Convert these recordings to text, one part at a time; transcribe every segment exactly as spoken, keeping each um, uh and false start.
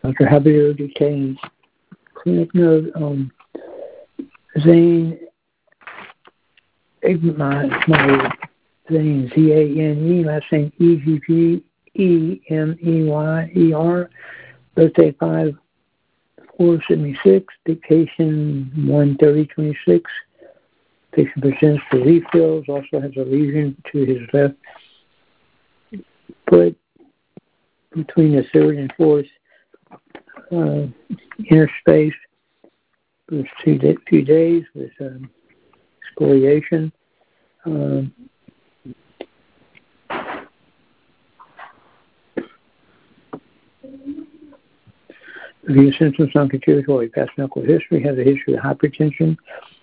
Doctor Habider detains clinic note on Zane, my, my Zane, Z A N E, last name E G G E M E Y E R, birthday five four seventy-six, dictation one thirty twenty-six. Patient presents for refills, also has a lesion to his left foot between the third and fourth uh, inner space. It was two day, few days with um, excoriation. Um, Review symptoms, non-contributory past medical history, has a history of hypertension.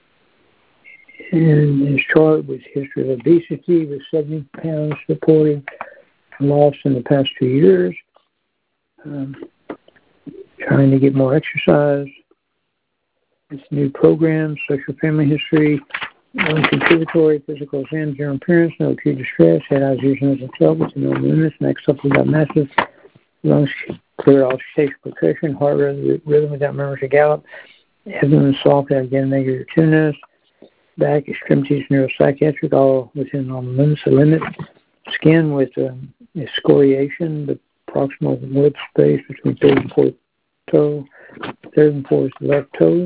And his chart was history of obesity with seventy pounds reported lost in the past two years. Um, trying to get more exercise. It's new programs, social family history, non-contributory physical exam, general appearance, no acute distress, head eyes, ears, nose, and throat with no limits. Next up, we got massive lungs, clear auscultation, percussion, heart rhythm, rhythm without murmurs or gallop, abdomen soft, again, negative tuniness, back, extremities, neuropsychiatric, all within normal limits. The limit, skin with um, excoriation, the proximal lip space between third and fourth toe, third and fourth left toes.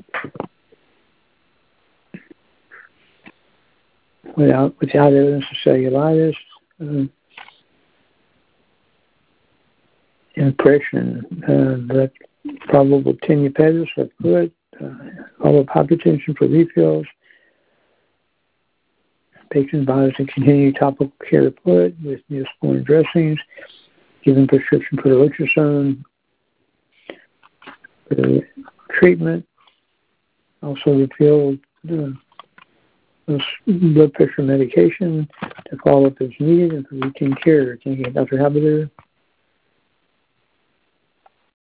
Without without evidence of cellulitis, uh, impression, uh, that probable tinea pedis, left foot, uh, all of hypertension for refills. Patient advised to continue topical care of foot with neosporin dressings, given prescription for naloxone for the treatment. Also refilled uh, blood pressure medication to follow up as needed and for routine care. Thank you, Doctor Habider.